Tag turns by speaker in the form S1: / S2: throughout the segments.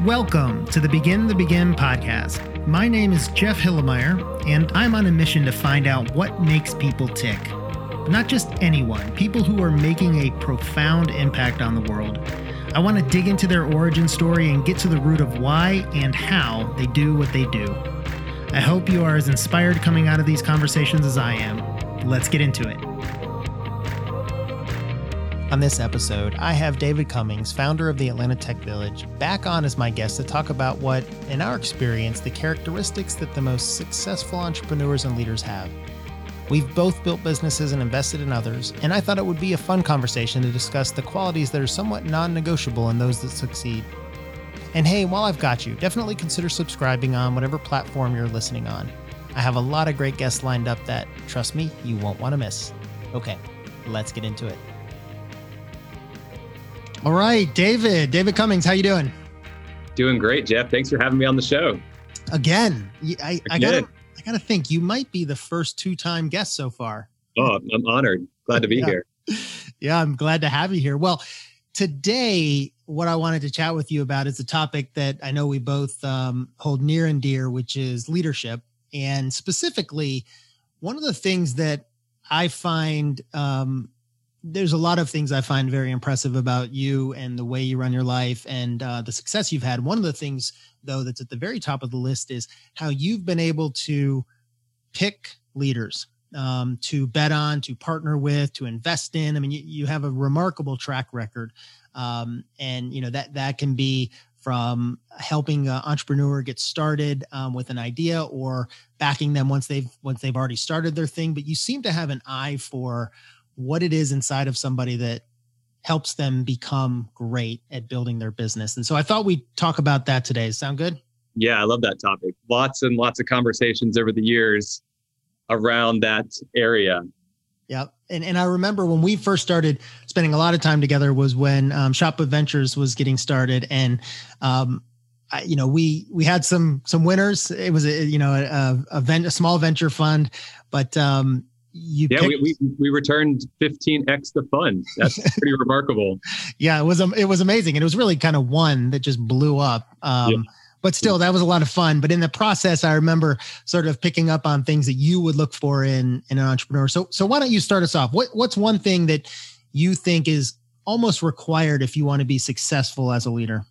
S1: Welcome to the Begin podcast. My name is Jeff Hillemeyer, and I'm on a mission to find out what makes people tick. Not just anyone, people who are making a profound impact on the world. I want to dig into their origin story and get to the root of why and how they do what they do. I hope you are as inspired coming out of these conversations as I am. Let's get into it. On this episode, I have David Cummings, founder of the Atlanta Tech Village, back on as my guest to talk about what, in our experience, the characteristics that the most successful entrepreneurs and leaders have. We've both built businesses and invested in others, and I thought it would be a fun conversation to discuss the qualities that are somewhat non-negotiable in those that succeed. And hey, while I've got you, definitely consider subscribing on whatever platform you're listening on. I have a lot of great guests lined up that, trust me, you won't want to miss. Okay, let's get into it. All right, David Cummings, how you doing?
S2: Doing great, Jeff. Thanks for having me on the show.
S1: Again, I gotta think you might be the first two-time guest so far.
S2: Oh, I'm honored. Glad to be here.
S1: Yeah, I'm glad to have you here. Well, today, what I wanted to chat with you about is a topic that I know we both hold near and dear, which is leadership. And specifically, one of the things that I find there's a lot of things I find very impressive about you and the way you run your life and the success you've had. One of the things, though, that's at the very top of the list is how you've been able to pick leaders to bet on, to partner with, to invest in. I mean, you have a remarkable track record. And, you know, that can be from helping an entrepreneur get started with an idea or backing them once they've already started their thing. But you seem to have an eye for what it is inside of somebody that helps them become great at building their business. And so I thought we'd talk about that today. Sound good?
S2: Yeah, I love that topic. Lots and lots of conversations over the years around that area.
S1: Yeah. And I remember when we first started spending a lot of time together was when Shotput Ventures was getting started. And, we had some winners. It was a small venture fund, but
S2: we returned 15x the fund. That's pretty remarkable.
S1: Yeah, it was amazing. And it was really kind of one that just blew up. But still, that was a lot of fun. But in the process, I remember sort of picking up on things that you would look for in an entrepreneur. So why don't you start us off? What's one thing that you think is almost required if you want to be successful as a leader?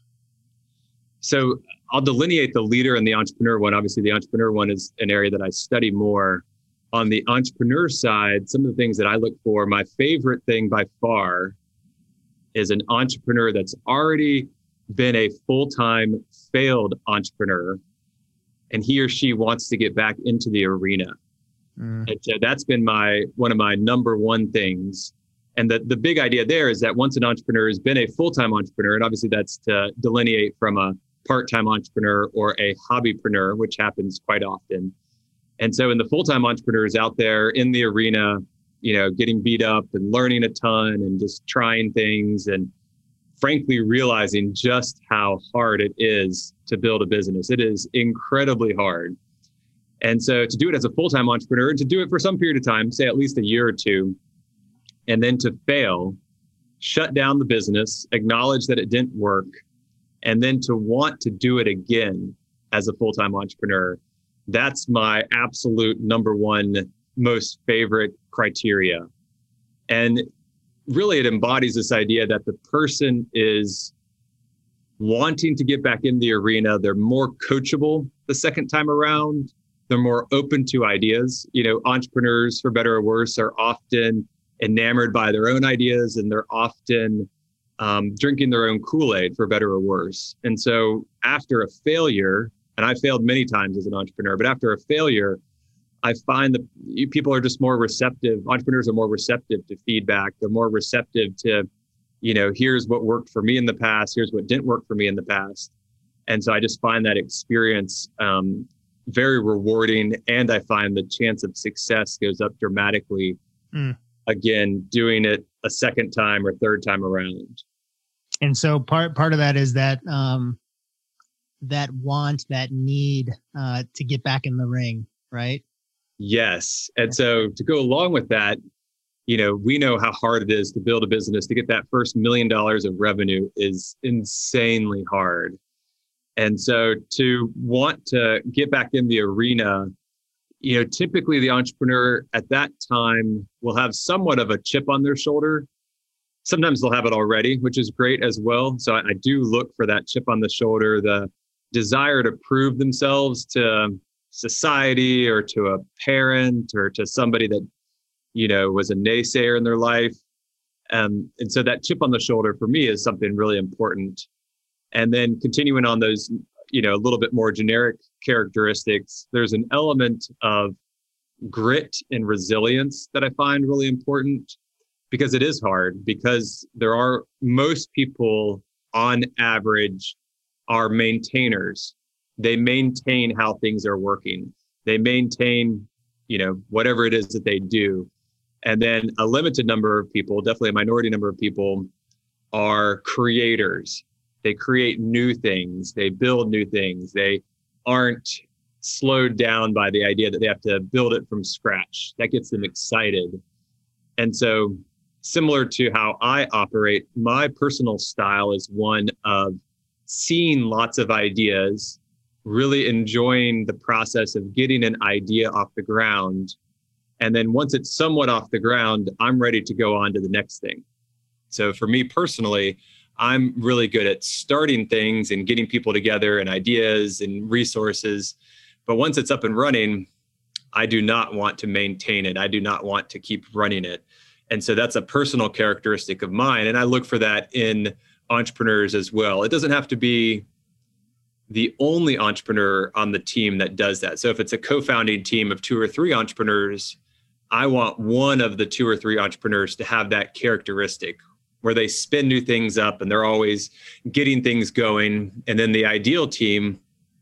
S2: So I'll delineate the leader and the entrepreneur one. Obviously, the entrepreneur one is an area that I study more. On the entrepreneur side, some of the things that I look for, my favorite thing by far is an entrepreneur that's already been a full-time failed entrepreneur, and he or she wants to get back into the arena. And so that's been one of my number one things. And the big idea there is that once an entrepreneur has been a full-time entrepreneur, and obviously that's to delineate from a part-time entrepreneur or a hobbypreneur, which happens quite often. And so in the full-time entrepreneurs out there in the arena, getting beat up and learning a ton and just trying things and frankly realizing just how hard it is to build a business. It is incredibly hard. And so to do it as a full-time entrepreneur, to do it for some period of time, say at least a year or two, and then to fail, shut down the business, acknowledge that it didn't work, and then to want to do it again as a full-time entrepreneur. That's my absolute number one most favorite criteria. And really it embodies this idea that the person is wanting to get back in the arena. They're more coachable the second time around. They're more open to ideas. Entrepreneurs, for better or worse, are often enamored by their own ideas, and they're often drinking their own Kool-Aid, for better or worse. And so after a failure, and I failed many times as an entrepreneur, but after a failure, I find that people are just more receptive. Entrepreneurs are more receptive to feedback. They're more receptive to, here's what worked for me in the past. Here's what didn't work for me in the past. And so I just find that experience very rewarding. And I find the chance of success goes up dramatically. Again, doing it a second time or third time around.
S1: And so part of that is that that want, that need to get back in the ring, right?
S2: Yes. And so to go along with that, we know how hard it is to build a business. To get that first $1 million of revenue is insanely hard. And so to want to get back in the arena, typically the entrepreneur at that time will have somewhat of a chip on their shoulder. Sometimes they'll have it already, which is great as well. So I do look for that chip on the shoulder, the desire to prove themselves to society or to a parent or to somebody that, was a naysayer in their life. And so that chip on the shoulder for me is something really important. And then continuing on those, a little bit more generic characteristics, there's an element of grit and resilience that I find really important, because it is hard, because most people on average are maintainers. They maintain how things are working. They maintain, whatever it is that they do. And then a limited number of people, definitely a minority number of people, are creators. They create new things. They build new things. They aren't slowed down by the idea that they have to build it from scratch. That gets them excited. And so, similar to how I operate, my personal style is one of seeing lots of ideas, really enjoying the process of getting an idea off the ground. And then once it's somewhat off the ground, I'm ready to go on to the next thing. So for me personally, I'm really good at starting things and getting people together and ideas and resources. But once it's up and running, I do not want to maintain it. I do not want to keep running it. And so that's a personal characteristic of mine. And I look for that in entrepreneurs as well. It doesn't have to be the only entrepreneur on the team that does that. So if it's a co-founding team of 2 or 3 entrepreneurs, I want one of the 2 or 3 entrepreneurs to have that characteristic where they spin new things up and they're always getting things going. And then the ideal team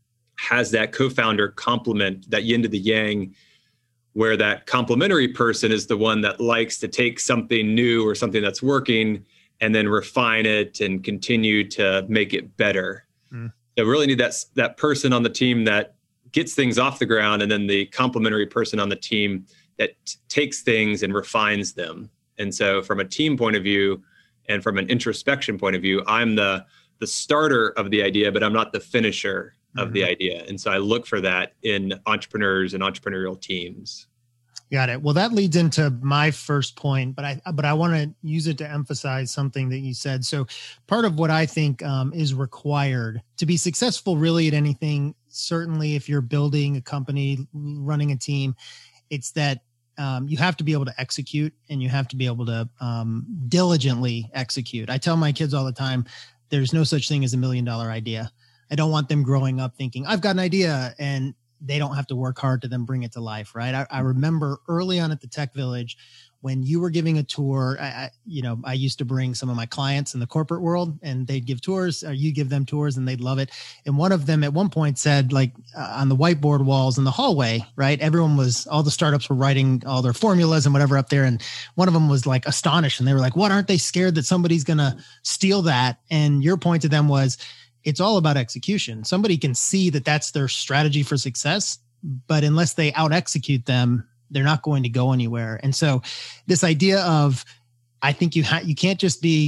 S2: has that co-founder complement, that yin to the yang, where that complementary person is the one that likes to take something new or something that's working and then refine it and continue to make it better. So we really need that person on the team that gets things off the ground, and then the complementary person on the team that takes things and refines them. And so from a team point of view and from an introspection point of view, I'm the starter of the idea, but I'm not the finisher of the idea. And so I look for that in entrepreneurs and entrepreneurial teams.
S1: Got it. Well, that leads into my first point, but I want to use it to emphasize something that you said. So part of what I think is required to be successful really at anything, certainly if you're building a company, running a team, it's that you have to be able to execute, and you have to be able to diligently execute. I tell my kids all the time, there's no such thing as $1 million idea. I don't want them growing up thinking, I've got an idea, and they don't have to work hard to then bring it to life, right? I remember early on at the Tech Village, when you were giving a tour, I used to bring some of my clients in the corporate world, and they'd give tours, or you give them tours, and they'd love it. And one of them at one point said, on the whiteboard walls in the hallway, right? All the startups were writing all their formulas and whatever up there. And one of them was like astonished, and they were like, what, aren't they scared that somebody's going to steal that? And your point to them was, it's all about execution. Somebody can see that that's their strategy for success, but unless they out execute them, they're not going to go anywhere. And so this idea of, I think you can't just be,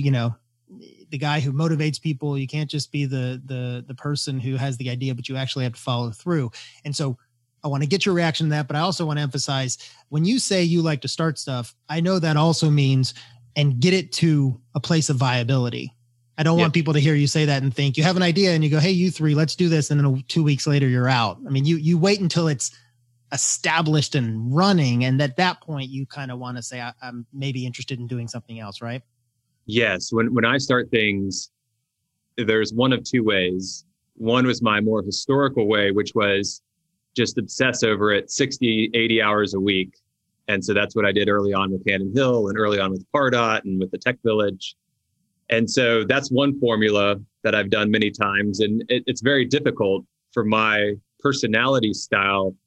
S1: the guy who motivates people. You can't just be the person who has the idea, but you actually have to follow through. And so I want to get your reaction to that, but I also want to emphasize, when you say you like to start stuff, I know that also means, and get it to a place of viability. I don't want people to hear you say that and think you have an idea and you go, hey, you 3, let's do this. And then 2 weeks later, you're out. I mean, you wait until it's established and running. And at that point, you kind of want to say, I'm maybe interested in doing something else, right?
S2: Yes. When I start things, there's one of 2 ways. One was my more historical way, which was just obsess over it 60, 80 hours a week. And so that's what I did early on with Hand and Hill, and early on with Pardot and with the Tech Village. And so that's one formula that I've done many times. And it's very difficult for my personality style.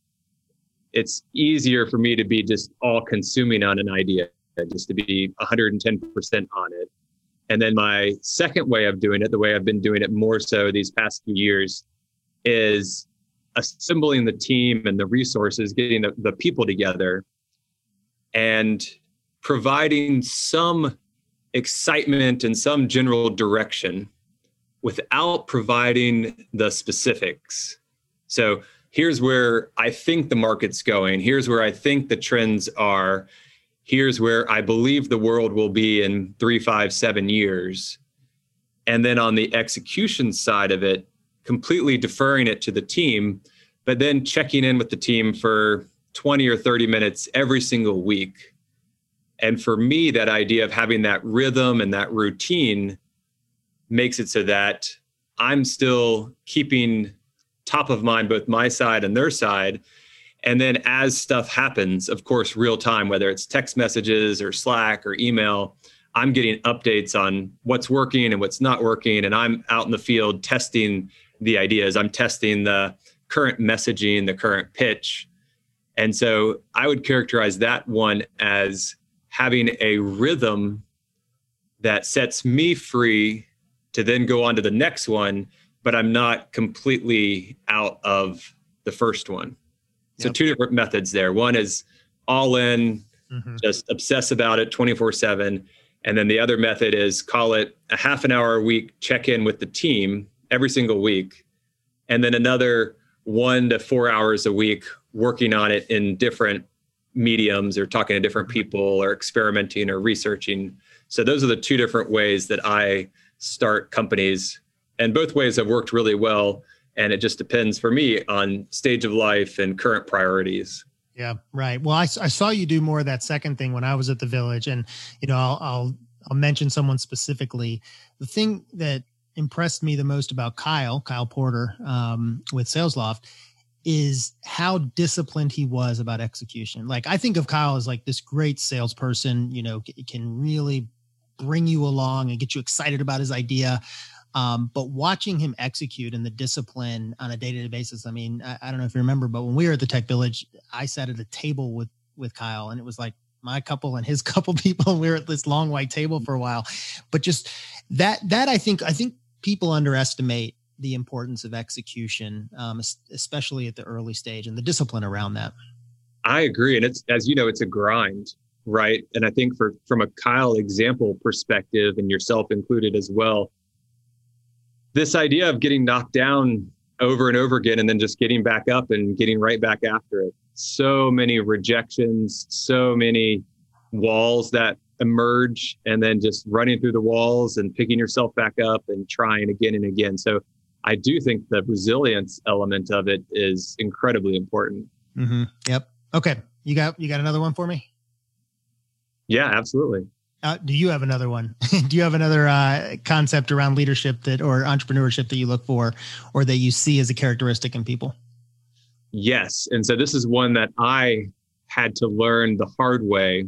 S2: It's easier for me to be just all consuming on an idea, just to be 110% on it. And then my second way of doing it, the way I've been doing it more so these past few years, is assembling the team and the resources, getting the people together, and providing some excitement and some general direction, without providing the specifics. So here's where I think the market's going. Here's where I think the trends are. Here's where I believe the world will be in 3, 5, 7 years. And then on the execution side of it, completely deferring it to the team, but then checking in with the team for 20 or 30 minutes every single week. And for me, that idea of having that rhythm and that routine makes it so that I'm still keeping top of mind, both my side and their side. And then as stuff happens, of course, real time, whether it's text messages or Slack or email, I'm getting updates on what's working and what's not working. And I'm out in the field testing the ideas. I'm testing the current messaging, the current pitch. And so I would characterize that one as having a rhythm that sets me free to then go on to the next one, but I'm not completely out of the first one. So
S1: Yep.
S2: two different methods there. One is all in, just obsess about it 24/7. And then the other method is call it a half an hour a week, check in with the team every single week. And then another 1 to 4 hours a week working on it in different mediums or talking to different people or experimenting or researching. So those are the two different ways that I start companies. And both ways have worked really well. And it just depends for me on stage of life and current priorities.
S1: Yeah, right. Well, I saw you do more of that second thing when I was at the Village, and I'll mention someone specifically. The thing that impressed me the most about Kyle Porter with SalesLoft is how disciplined he was about execution. Like, I think of Kyle as like this great salesperson, can really bring you along and get you excited about his idea. But watching him execute and the discipline on a day-to-day basis, I mean, I don't know if you remember, but when we were at the Tech Village, I sat at a table with Kyle, and it was like my couple and his couple people, and we were at this long white table for a while. But just that I think people underestimate the importance of execution, especially at the early stage, and the discipline around that.
S2: I agree. And it's, as you know, it's a grind, right? And I think from a Kyle example perspective, and yourself included as well, this idea of getting knocked down over and over again and then just getting back up and getting right back after it. So many rejections, so many walls that emerge, and then just running through the walls and picking yourself back up and trying again and again. So I do think the resilience element of it is incredibly important.
S1: Mm-hmm. Yep. Okay. You got another one for me?
S2: Yeah, absolutely.
S1: Do you have another one? Do you have another concept around leadership or entrepreneurship that you look for, or that you see as a characteristic in people?
S2: Yes. And so this is one that I had to learn the hard way.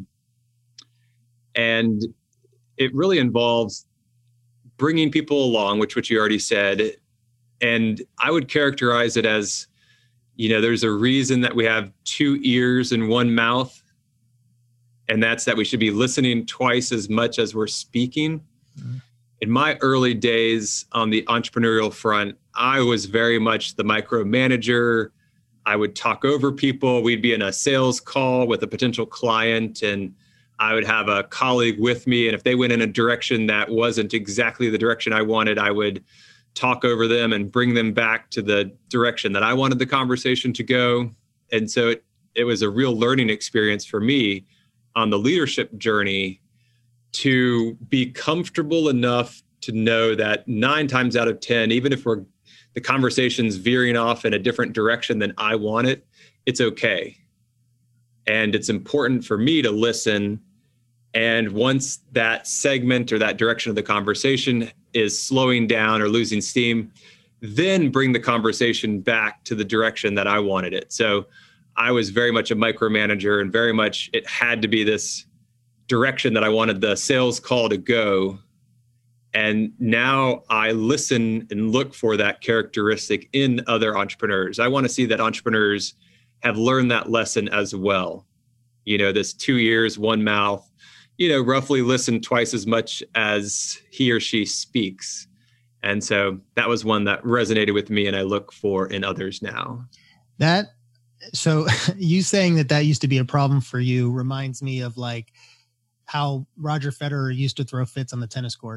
S2: And it really involves bringing people along, which you already said. And I would characterize it as, there's a reason that we have 2 ears and 1 mouth. And that's that we should be listening twice as much as we're speaking. Mm-hmm. In my early days on the entrepreneurial front, I was very much the micromanager. I would talk over people. We'd be in a sales call with a potential client, and I would have a colleague with me. And if they went in a direction that wasn't exactly the direction I wanted, I would talk over them and bring them back to the direction that I wanted the conversation to go. And so it was a real learning experience for me on the leadership journey to be comfortable enough to know that 9 times out of 10, even if the conversation's veering off in a different direction than I want it, it's okay. And it's important for me to listen. And once that segment or that direction of the conversation is slowing down or losing steam, then bring the conversation back to the direction that I wanted it. So I was very much a micromanager, and very much it had to be this direction that I wanted the sales call to go. And now I listen and look for that characteristic in other entrepreneurs. I want to see that entrepreneurs have learned that lesson as well. This 2 ears, 1 mouth, roughly listen twice as much as he or she speaks. And so that was one that resonated with me, and I look for in others now.
S1: So you saying that used to be a problem for you reminds me of like how Roger Federer used to throw fits on the tennis court.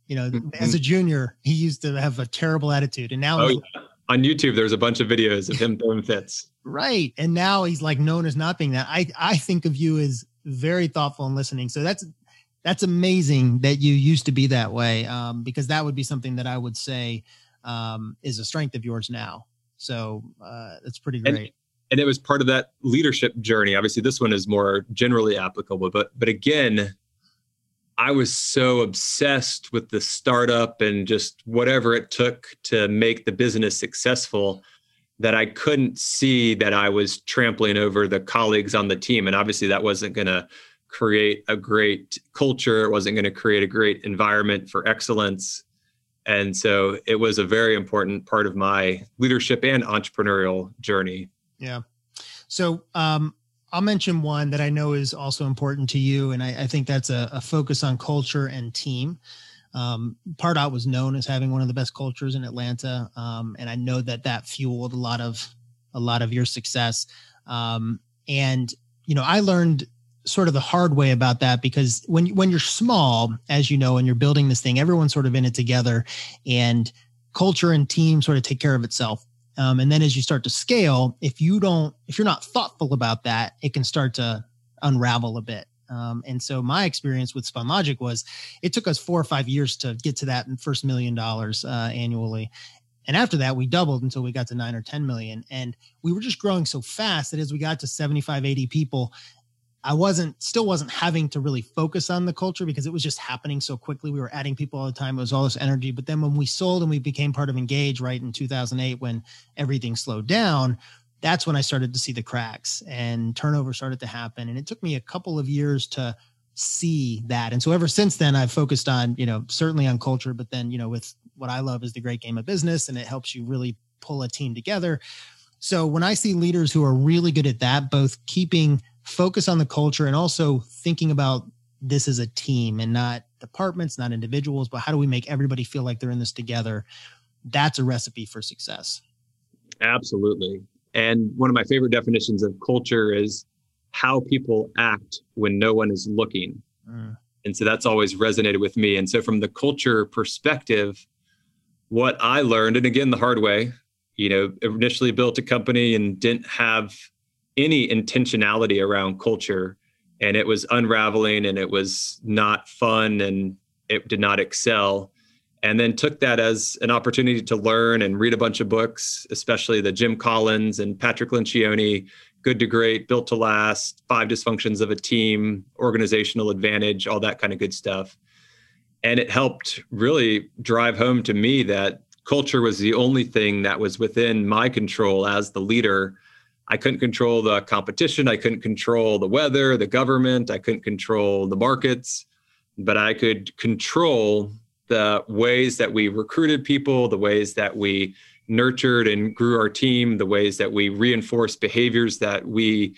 S1: As a junior, he used to have a terrible attitude. And now
S2: on YouTube, there's a bunch of videos of him throwing fits.
S1: Right. And now he's like known as not being that. I think of you as very thoughtful and listening. So that's amazing that you used to be that way, because that would be something that I would say is a strength of yours now. So that's pretty great.
S2: And it was part of that leadership journey. Obviously, this one is more generally applicable. But again, I was so obsessed with the startup and just whatever it took to make the business successful that I couldn't see that I was trampling over the colleagues on the team. And obviously that wasn't going to create a great culture. It wasn't going to create a great environment for excellence. And so it was a very important part of my leadership and entrepreneurial journey.
S1: Yeah. So I'll mention one that I know is also important to you. And I think that's a focus on culture and team. Pardot was known as having one of the best cultures in Atlanta. And I know that fueled a lot of your success. And I learned sort of the hard way about that, because when you're small, as you know, and you're building this thing, everyone's sort of in it together, and culture and team sort of take care of itself. And then as you start to scale, if you're not thoughtful about that, it can start to unravel a bit. And so my experience with SpunLogic was it took us 4 or 5 years to get to that first $1 million annually. And after that, we doubled until we got to 9 or 10 million. And we were just growing so fast that as we got to 75, 80 people, I still wasn't having to really focus on the culture because it was just happening so quickly. We were adding people all the time. It was all this energy. But then when we sold and we became part of Engage right in 2008, when everything slowed down, that's when I started to see the cracks and turnover started to happen. And it took me a couple of years to see that. And so ever since then, I've focused on, certainly on culture, but then, with what I love is the great game of business, and it helps you really pull a team together. So when I see leaders who are really good at that, both keeping focus on the culture and also thinking about this as a team and not departments, not individuals, but how do we make everybody feel like they're in this together? That's a recipe for success.
S2: Absolutely. And one of my favorite definitions of culture is how people act when no one is looking. And so that's always resonated with me. And so from the culture perspective, what I learned, and again, the hard way, initially built a company and didn't have any intentionality around culture, and it was unraveling and it was not fun and it did not excel. And then took that as an opportunity to learn and read a bunch of books, especially the Jim Collins and Patrick Lencioni, Good to Great, Built to Last, 5 Dysfunctions of a Team, Organizational Advantage, all that kind of good stuff. And it helped really drive home to me that culture was the only thing that was within my control as the leader. I couldn't control the competition. I couldn't control the weather, the government. I couldn't control the markets, but I could control the ways that we recruited people, the ways that we nurtured and grew our team, the ways that we reinforced behaviors that we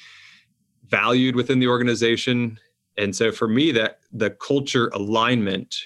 S2: valued within the organization. And so for me, that the culture alignment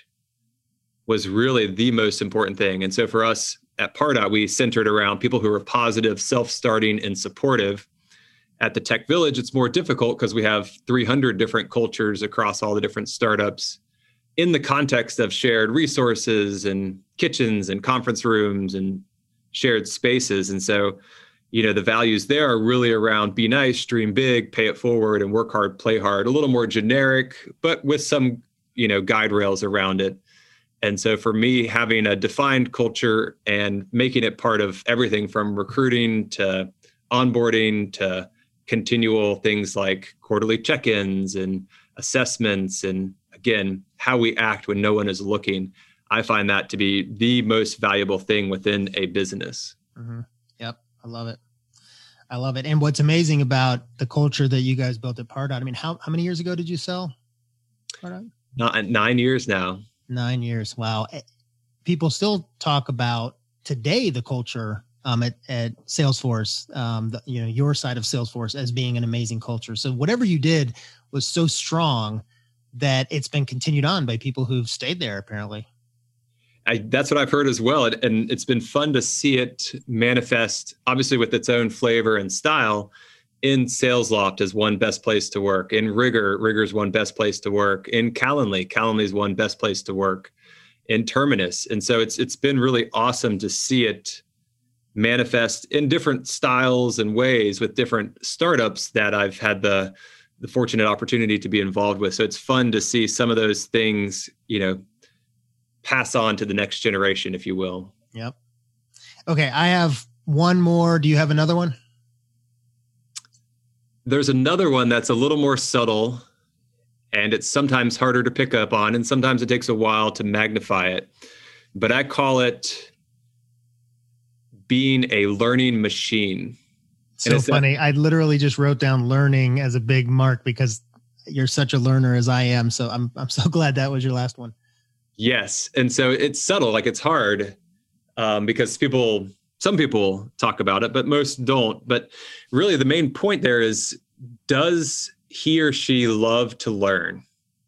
S2: was really the most important thing. And so for us at Pardot, we centered around people who are positive, self-starting, and supportive. At the Tech Village, it's more difficult because we have 300 different cultures across all the different startups in the context of shared resources and kitchens and conference rooms and shared spaces. And so, the values there are really around be nice, dream big, pay it forward, and work hard, play hard. A little more generic, but with some, guide rails around it. And so for me, having a defined culture and making it part of everything from recruiting to onboarding to continual things like quarterly check-ins and assessments, and again, how we act when no one is looking, I find that to be the most valuable thing within a business.
S1: Mm-hmm. Yep. I love it. And what's amazing about the culture that you guys built at Pardot, how many years ago did you sell Pardot?
S2: 9 years now.
S1: 9 years. Wow. People still talk about today the culture at Salesforce, your side of Salesforce, as being an amazing culture. So whatever you did was so strong that it's been continued on by people who've stayed there, apparently.
S2: That's what I've heard as well. And it's been fun to see it manifest, obviously with its own flavor and style, in SalesLoft as one best place to work, in Rigor's one best place to work, in Calendly is one best place to work, in Terminus. And so it's been really awesome to see it manifest in different styles and ways with different startups that I've had the fortunate opportunity to be involved with. So it's fun to see some of those things, pass on to the next generation, if you will.
S1: Yep. Okay. I have one more. Do you have another one?
S2: There's another one that's a little more subtle, and it's sometimes harder to pick up on, and sometimes it takes a while to magnify it. But I call it being a learning machine.
S1: So funny. I literally just wrote down learning as a big mark because you're such a learner as I am. So I'm so glad that was your last one.
S2: Yes. And so it's subtle, like it's hard because some people talk about it, but most don't. But really the main point there is, does he or she love to learn?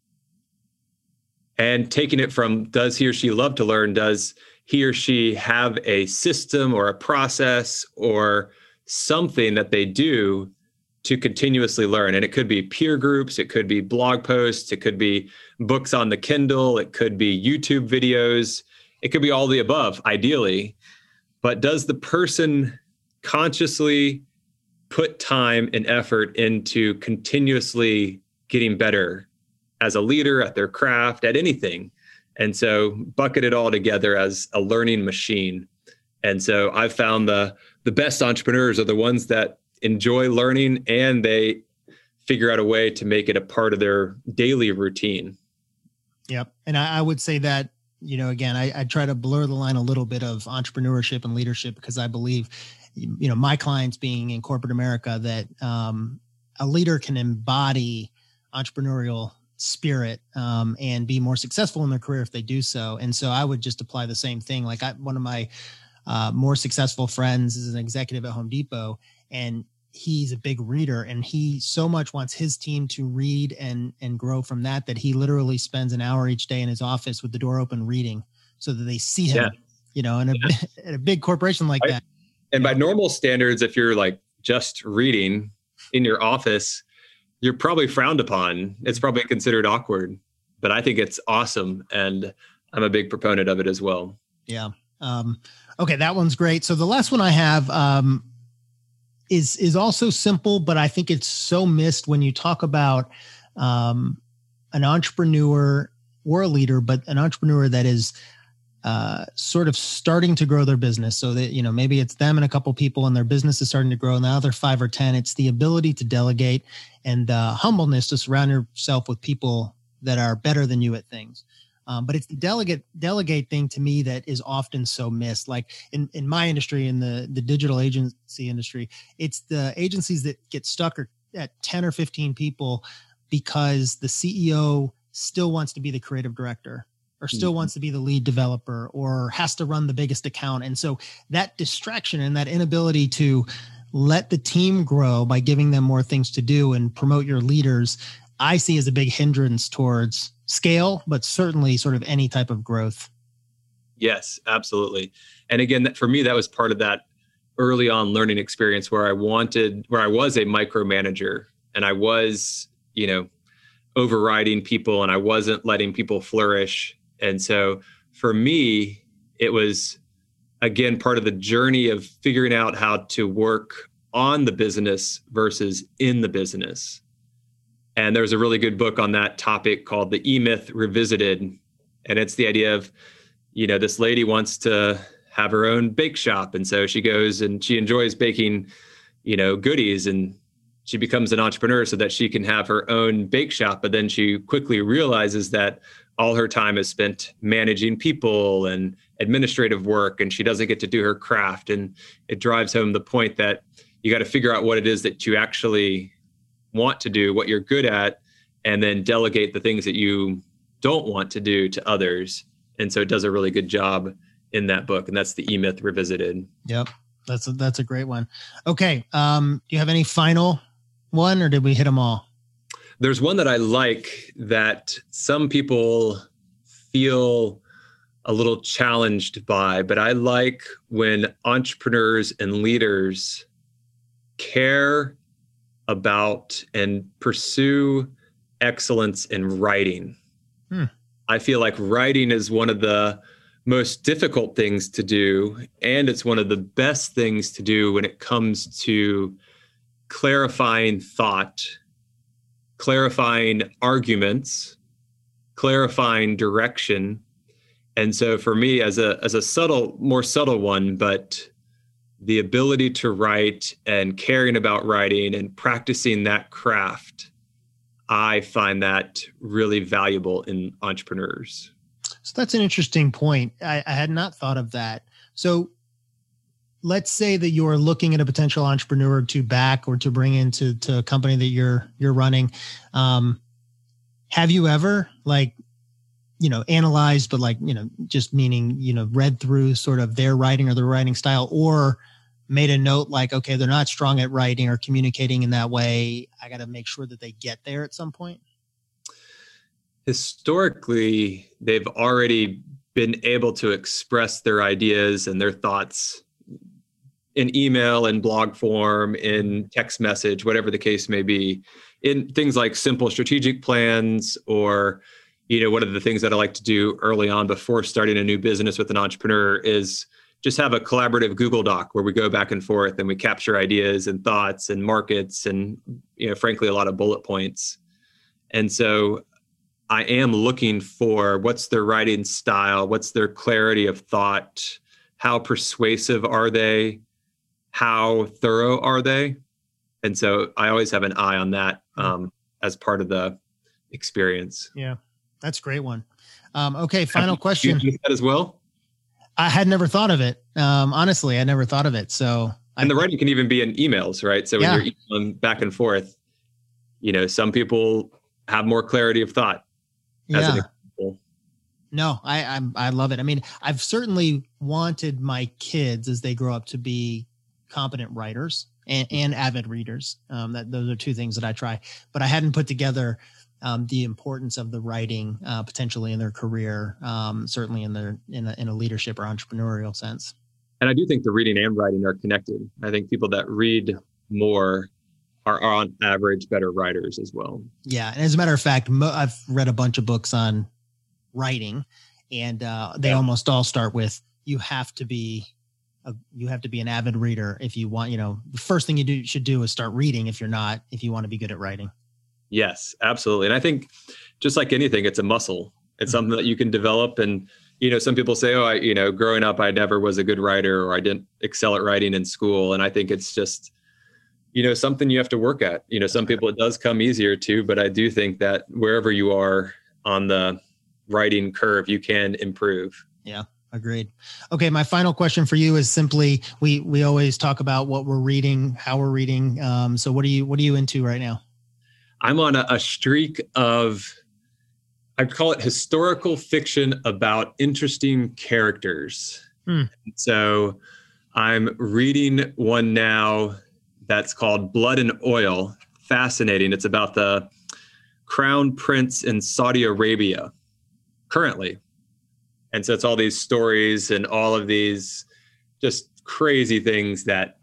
S2: And taking it from does he or she love to learn, does he or she have a system or a process or something that they do to continuously learn? And it could be peer groups, it could be blog posts, it could be books on the Kindle, it could be YouTube videos, it could be all the above, ideally. But does the person consciously put time and effort into continuously getting better as a leader, at their craft, at anything? And so bucket it all together as a learning machine. And so I've found the best entrepreneurs are the ones that enjoy learning and they figure out a way to make it a part of their daily routine.
S1: Yep. And I would say that, again, I try to blur the line a little bit of entrepreneurship and leadership because I believe, my clients being in corporate America, that a leader can embody entrepreneurial spirit and be more successful in their career if they do so. And so I would just apply the same thing. Like one of my more successful friends is an executive at Home Depot, and he's a big reader, and he so much wants his team to read and grow from that he literally spends an hour each day in his office with the door open reading so that they see him, in a big corporation like that.
S2: And by normal standards, if you're like just reading in your office, you're probably frowned upon. It's probably considered awkward, but I think it's awesome. And I'm a big proponent of it as well.
S1: Yeah. Okay. That one's great. So the last one I have is also simple, but I think it's so missed when you talk about an entrepreneur or a leader, but an entrepreneur that is sort of starting to grow their business so that, maybe it's them and a couple people and their business is starting to grow. Now they're 5 or 10. It's the ability to delegate and humbleness to surround yourself with people that are better than you at things. But it's the delegate thing to me that is often so missed. Like in my industry, in the digital agency industry, it's the agencies that get stuck at 10 or 15 people because the CEO still wants to be the creative director or still wants to be the lead developer or has to run the biggest account. And so that distraction and that inability to let the team grow by giving them more things to do and promote your leaders, I see as a big hindrance towards scale, but certainly sort of any type of growth.
S2: Yes, absolutely. And again, for me, that was part of that early on learning experience where I was a micromanager and I was, overriding people and I wasn't letting people flourish. And so for me, it was, again, part of the journey of figuring out how to work on the business versus in the business. And there's a really good book on that topic called The E-Myth Revisited. And it's the idea of, this lady wants to have her own bake shop. And so she goes and she enjoys baking, goodies, and she becomes an entrepreneur so that she can have her own bake shop. But then she quickly realizes that all her time is spent managing people and administrative work, and she doesn't get to do her craft. And it drives home the point that you got to figure out what it is that you actually want to do, what you're good at, and then delegate the things that you don't want to do to others. And so it does a really good job in that book. And that's the E-Myth Revisited.
S1: Yep. That's a great one. Okay. Do you have any final one or did we hit them all?
S2: There's one that I like that some people feel a little challenged by, but I like when entrepreneurs and leaders care about and pursue excellence in writing. I feel like writing is one of the most difficult things to do, and it's one of the best things to do when it comes to clarifying thought, clarifying arguments, clarifying direction. And so for me, as a more subtle one, but the ability to write and caring about writing and practicing that craft, I find that really valuable in entrepreneurs.
S1: So that's an interesting point. I had not thought of that. So let's say that you're looking at a potential entrepreneur to back or to bring into a company that you're running. Have you ever analyzed, but just meaning, read through sort of their writing or their writing style, or made a note like, okay, they're not strong at writing or communicating in that way. I got to make sure that they get there at some point.
S2: Historically, they've already been able to express their ideas and their thoughts in email, in blog form, in text message, whatever the case may be, in things like simple strategic plans, or, one of the things that I like to do early on before starting a new business with an entrepreneur is just have a collaborative Google Doc where we go back and forth and we capture ideas and thoughts and markets and, frankly, a lot of bullet points. And so I am looking for what's their writing style, what's their clarity of thought, how persuasive are they, how thorough are they? And so I always have an eye on that as part of the experience.
S1: Yeah, that's a great one. Okay, final question.
S2: You do that as well?
S1: I had never thought of it. Honestly, I never thought of it. So,
S2: and the writing can even be in emails, right? So when you're emailing back and forth, some people have more clarity of thought. As an example.
S1: No, I love it. I mean, I've certainly wanted my kids as they grow up to be competent writers and avid readers. Those are two things that I try, but I hadn't put together the importance of the writing potentially in their career, certainly in a leadership or entrepreneurial sense.
S2: And I do think the reading and writing are connected. I think people that read more are on average better writers as well.
S1: Yeah. And as a matter of fact, I've read a bunch of books on writing, and they almost all start with, you have to be an avid reader if you want, the first thing you should do is start reading if you want to be good at writing.
S2: Yes, absolutely. And I think just like anything, it's a muscle. It's something that you can develop. And, some people say, growing up, I never was a good writer, or I didn't excel at writing in school. And I think it's just, something you have to work at. Some people it does come easier to, but I do think that wherever you are on the writing curve, you can improve.
S1: Yeah, agreed. Okay, my final question for you is simply, we always talk about what we're reading, how we're reading. So what are you into right now?
S2: I'm on a streak of, I'd call it historical fiction about interesting characters. So I'm reading one now that's called Blood and Oil. Fascinating. It's about the crown prince in Saudi Arabia currently. And so it's all these stories and all of these just crazy things that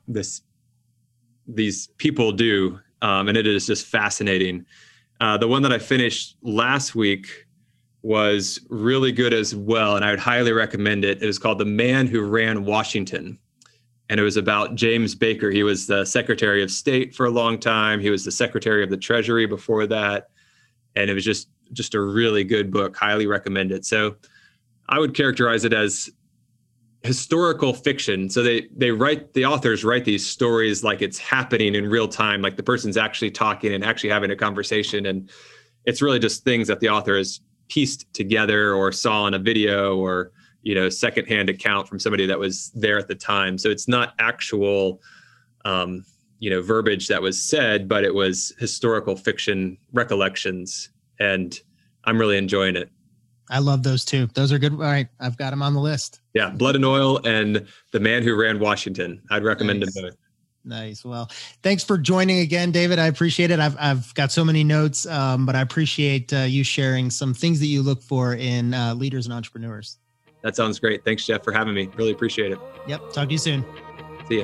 S2: these people do. And it is just fascinating. The one that I finished last week was really good as well, and I would highly recommend it. It was called The Man Who Ran Washington. And it was about James Baker. He was the Secretary of State for a long time. He was the Secretary of the Treasury before that. And it was just a really good book. Highly recommend it. So I would characterize it as historical fiction. So the authors write these stories like it's happening in real time, like the person's actually talking and actually having a conversation. And it's really just things that the author has pieced together or saw in a video or, secondhand account from somebody that was there at the time. So it's not actual, verbiage that was said, but it was historical fiction recollections. And I'm really enjoying it.
S1: I love those too. Those are good. All right. I've got them on the list.
S2: Yeah. Blood and Oil and The Man Who Ran Washington. I'd recommend them both.
S1: Nice. Well, thanks for joining again, David. I appreciate it. I've got so many notes, but I appreciate you sharing some things that you look for in leaders and entrepreneurs.
S2: That sounds great. Thanks, Jeff, for having me. Really appreciate it.
S1: Yep. Talk to you soon.
S2: See ya.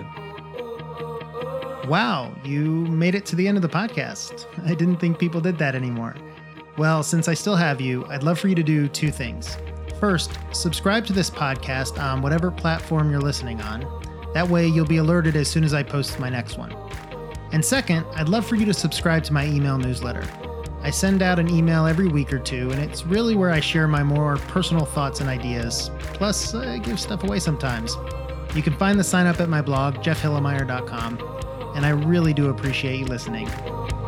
S1: Wow. You made it to the end of the podcast. I didn't think people did that anymore. Well, since I still have you, I'd love for you to do two things. First, subscribe to this podcast on whatever platform you're listening on. That way you'll be alerted as soon as I post my next one. And second, I'd love for you to subscribe to my email newsletter. I send out an email every week or two, and it's really where I share my more personal thoughts and ideas. Plus, I give stuff away sometimes. You can find the sign up at my blog, jeffhillemeyer.com, and I really do appreciate you listening.